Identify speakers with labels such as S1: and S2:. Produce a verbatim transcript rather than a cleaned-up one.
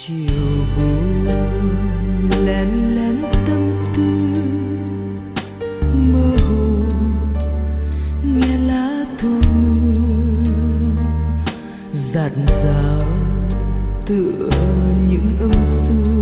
S1: chiều buồn lén lén tâm tư mơ hồ nghe lá thu mưa dạt dào tựa những âm xưa